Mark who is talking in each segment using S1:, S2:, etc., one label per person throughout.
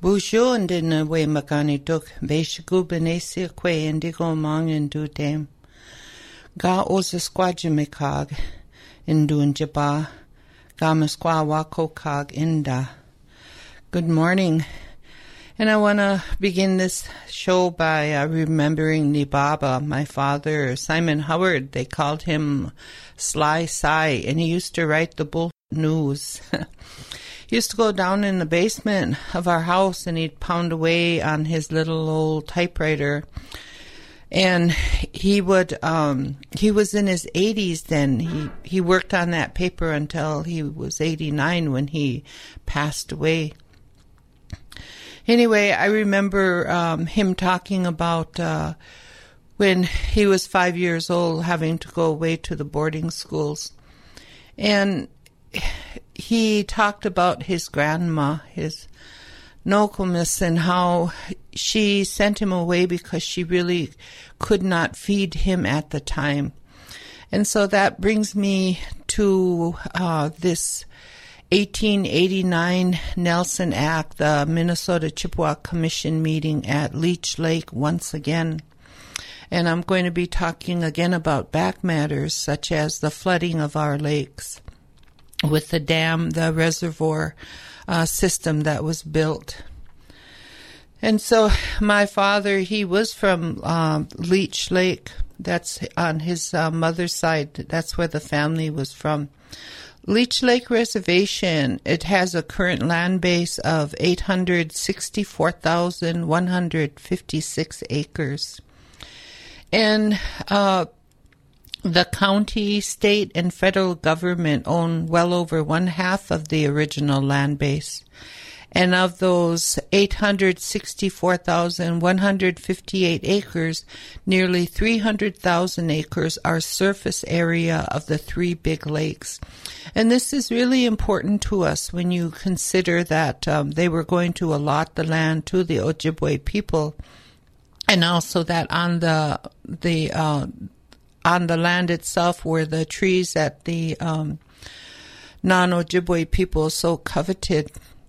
S1: Busho and in a way Makani took Beshigu Benesia Quay and Digo Mong and do dame. Ga os a squadjimicog in doon jaba. Ga masqua wako cog inda. Good morning. And I want to begin this show by remembering Nibaba, my father, Simon Howard. They called him Sly Si, and he used to write the bull news. He used to go down in the basement of our house, and he'd pound away on his little old typewriter. And he was in his 80s then. He worked on that paper until he was 89 when he passed away. Anyway, I remember him talking about when he was 5 years old, having to go away to the boarding schools. And he talked about his grandma, his Nokomis, and how she sent him away because she really could not feed him at the time. And so that brings me to this 1889 Nelson Act, the Minnesota Chippewa Commission meeting at Leech Lake once again. And I'm going to be talking again about back matters such as the flooding of our lakes with the dam, the reservoir system that was built. And so my father, he was from Leech Lake. That's on his mother's side. That's where the family was from. Leech Lake Reservation, it has a current land base of 864,156 acres. And the county, state, and federal government own well over one half of the original land base. And of those 864,158 acres, nearly 300,000 acres are surface area of the three big lakes. And this is really important to us when you consider that they were going to allot the land to the Ojibwe people, and also that on the land itself were the trees that the non-Ojibwe people so coveted.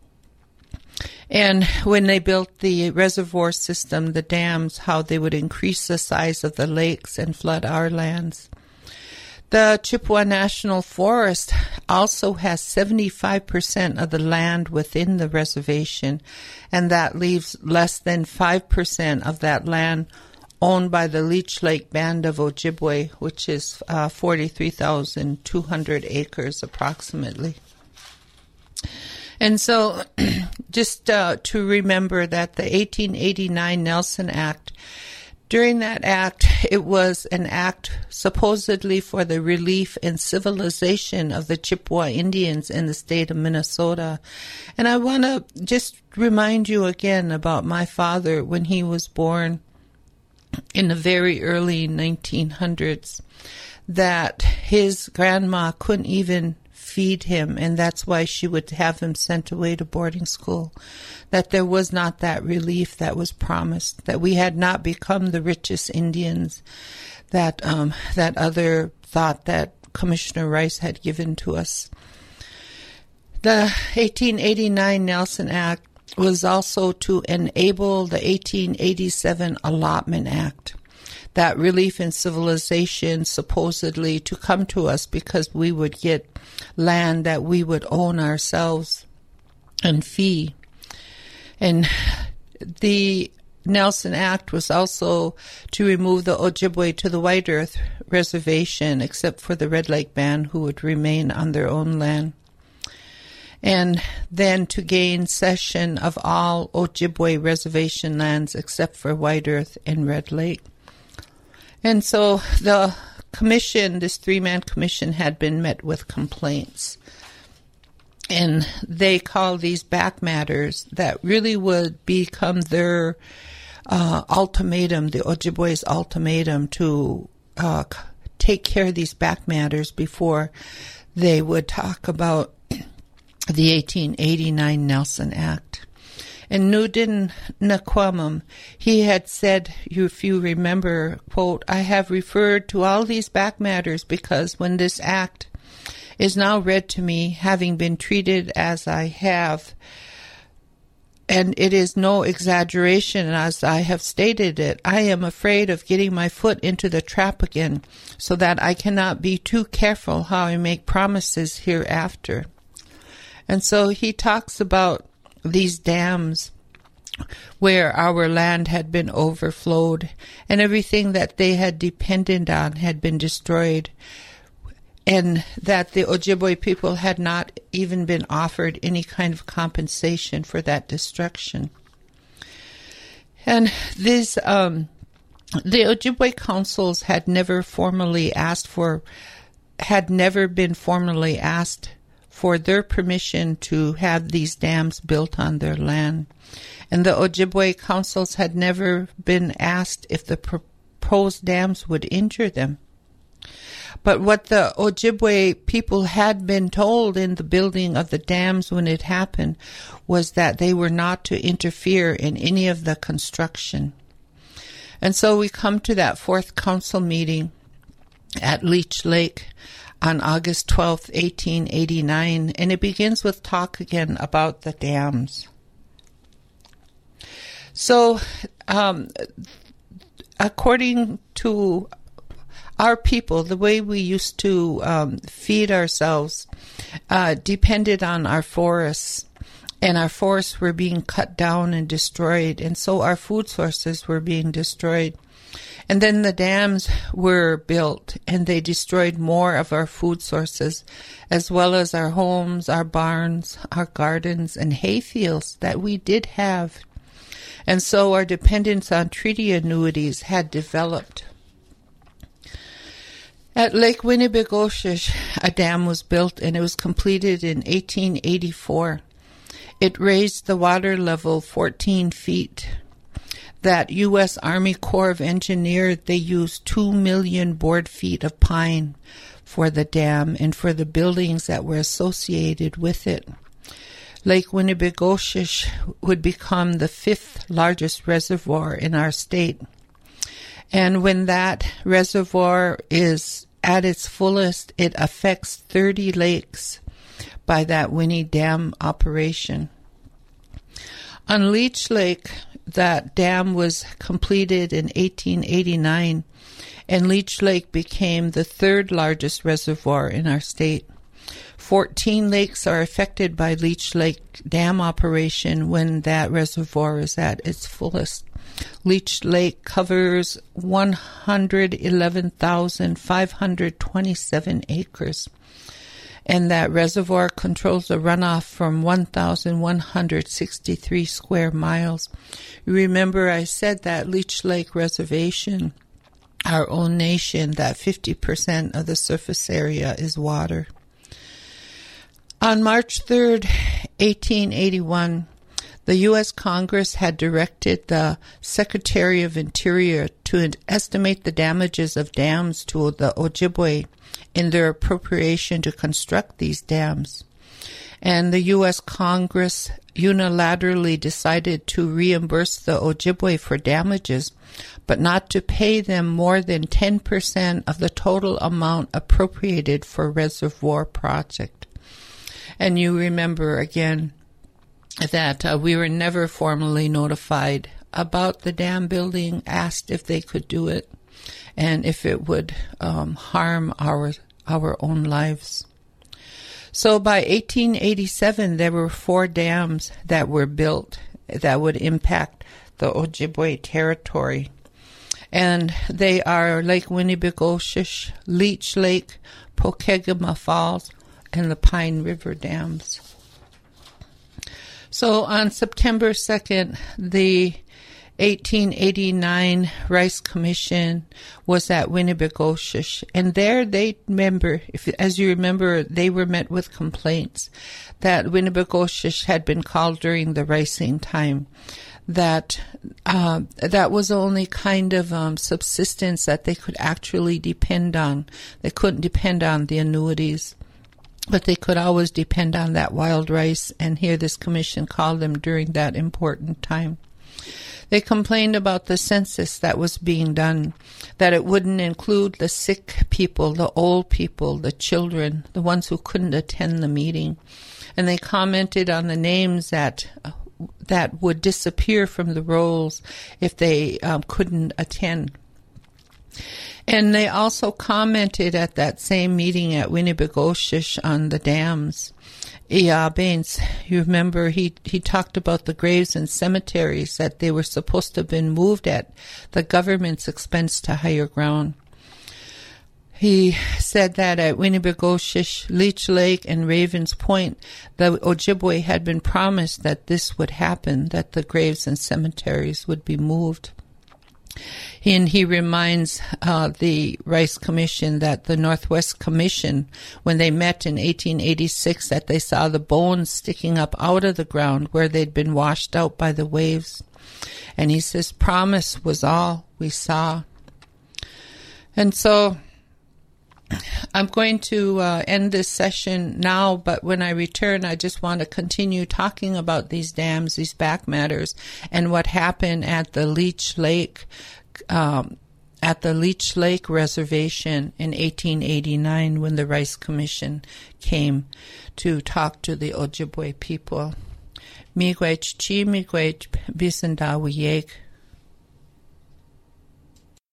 S1: And when they built the reservoir system, the dams, how they would increase the size of the lakes and flood our lands. The Chippewa National Forest also has 75% of the land within the reservation, and that leaves less than 5% of that land owned by the Leech Lake Band of Ojibwe, which is 43,200 acres approximately. And so just to remember that the 1889 Nelson Act, during that act, it was an act supposedly for the relief and civilization of the Chippewa Indians in the state of Minnesota. And I want to just remind you again about my father when he was born in the very early 1900s, that his grandma couldn't even feed him, and that's why she would have him sent away to boarding school, that there was not that relief that was promised, that we had not become the richest Indians that that other thought that Commissioner Rice had given to us. The 1889 Nelson Act was also to enable the 1887 Allotment Act, that relief and civilization supposedly to come to us because we would get land that we would own ourselves and fee. And the Nelson Act was also to remove the Ojibwe to the White Earth Reservation, except for the Red Lake Band, who would remain on their own land. And then to gain cession of all Ojibwe reservation lands except for White Earth and Red Lake. And so the commission, this three-man commission, had been met with complaints. And they call these back matters that really would become their ultimatum, the Ojibwe's ultimatum to take care of these back matters before they would talk about the 1889 Nelson Act. And Nudin Naquamum, he had said, if you remember, quote, "I have referred to all these back matters because when this act is now read to me, having been treated as I have, and it is no exaggeration as I have stated it, I am afraid of getting my foot into the trap again, so that I cannot be too careful how I make promises hereafter. And so he talks about these dams where our land had been overflowed and everything that they had depended on had been destroyed, and that the Ojibwe people had not even been offered any kind of compensation for that destruction. And these, the Ojibwe councils had never been formally asked for their permission to have these dams built on their land. And the Ojibwe councils had never been asked if the proposed dams would injure them. But what the Ojibwe people had been told in the building of the dams when it happened was that they were not to interfere in any of the construction. And so we come to that fourth council meeting at Leech Lake on August 12th, 1889, and it begins with talk again about the dams. So, according to our people, the way we used to feed ourselves depended on our forests, and our forests were being cut down and destroyed, and so our food sources were being destroyed. And then the dams were built, and they destroyed more of our food sources, as well as our homes, our barns, our gardens, and hayfields that we did have. And so our dependence on treaty annuities had developed. At Lake Winnibigoshish, a dam was built, and it was completed in 1884. It raised the water level 14 feet. That U.S. Army Corps of Engineers, they used 2 million board feet of pine for the dam and for the buildings that were associated with it. Lake Winnibigoshish would become the 5th largest reservoir in our state. And when that reservoir is at its fullest, it affects 30 lakes by that Winnie Dam operation. On Leech Lake, that dam was completed in 1889, and Leech Lake became the 3rd largest reservoir in our state. 14 lakes are affected by Leech Lake Dam operation when that reservoir is at its fullest. Leech Lake covers 111,527 acres, and that reservoir controls the runoff from 1,163 square miles. You remember I said that Leech Lake Reservation, our own nation, that 50% of the surface area is water. On March 3rd, 1881, the U.S. Congress had directed the Secretary of Interior to estimate the damages of dams to the Ojibwe in their appropriation to construct these dams. And the U.S. Congress unilaterally decided to reimburse the Ojibwe for damages, but not to pay them more than 10% of the total amount appropriated for reservoir project. And you remember again that we were never formally notified about the dam building, asked if they could do it, and if it would harm our own lives. So by 1887, there were 4 dams that were built that would impact the Ojibwe territory. And they are Lake Winnibigoshish, Leech Lake, Pokegama Falls, and the Pine River dams. So on September 2nd, the 1889 Rice Commission was at Winnibigoshish, and there they as you remember, they were met with complaints that Winnibigoshish had been called during the ricing time, that was the only kind of subsistence that they could actually depend on. They couldn't depend on the annuities, but they could always depend on that wild rice, and here this commission called them during that important time. They complained about the census that was being done, that it wouldn't include the sick people, the old people, the children, the ones who couldn't attend the meeting. And they commented on the names that that would disappear from the rolls if they couldn't attend. And they also commented at that same meeting at Winnipegoshish on the dams. Baines, you remember, he talked about the graves and cemeteries that they were supposed to have been moved at the government's expense to higher ground. He said that at Winnipegoshish, Leech Lake, and Ravens Point, the Ojibwe had been promised that this would happen, that the graves and cemeteries would be moved. And he reminds the Rice Commission that the Northwest Commission, when they met in 1886, that they saw the bones sticking up out of the ground where they'd been washed out by the waves. And he says, promise was all we saw. And so I'm going to end this session now, but when I return, I just want to continue talking about these dams, these back matters, and what happened at the Leech Lake Reservation in 1889 when the Rice Commission came to talk to the Ojibwe people. Miigwech chi miigwech bisandawiyeg.